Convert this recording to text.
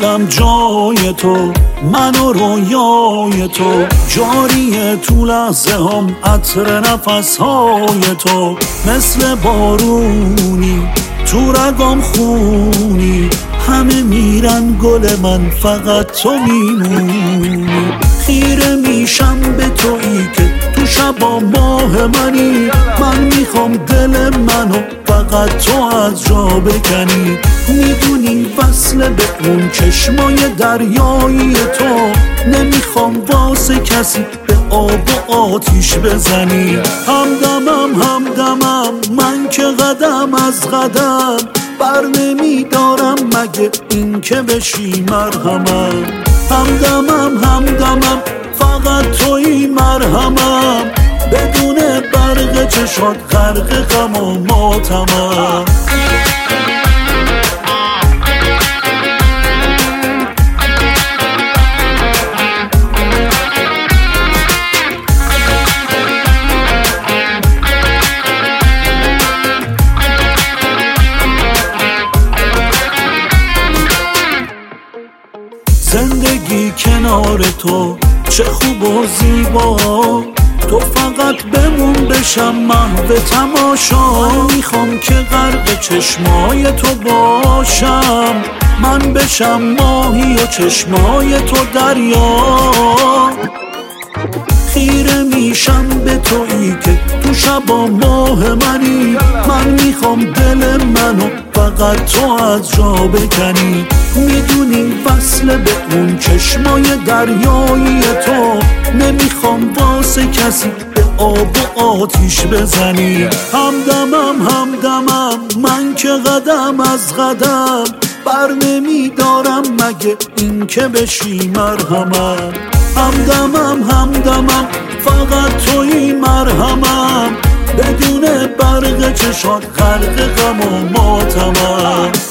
شدم جای تو، من و رویای تو، جاری تو لحظه هم عطر نفس های تو، مثل بارونی تو رگام خونی، همه میرن گل من فقط تو میمونی. خیره میشم به تویی که تو شبا ماه منی، من میخوام دل منو فقط تو از جا بکنی. میدونی وصل به اون چشمای دریایی تو، نمیخوام واسه کسی به آب و آتیش بزنی. همدمم من که قدم از قدم بر نمیدارم، مگه این که بشی مرهمم. همدمم فقط توی مرهمم، بدون برق چشات غرق غم و ماتمم. زندگی کنار تو چه خوب و زیبا، تو فقط بمون بشم محو تماشا. میخوام که غرق چشمای تو باشم، من بشم ماهی و چشمای تو دریا. خیره میشم به تویی که تو شبا ماه منی، من میخوام دل منو فقط تو از جا بکنی. میدونی وصل به اون چشمای دریایی تو، نمیخوام واسه کسی به آب و آتیش بزنی. همدمم من که قدم از قدم بر نمیدارم، مگه این که بشی مرهمم. همدمم فقط توی مرهمم، بدون برق چشات غرق غم و ماتمم.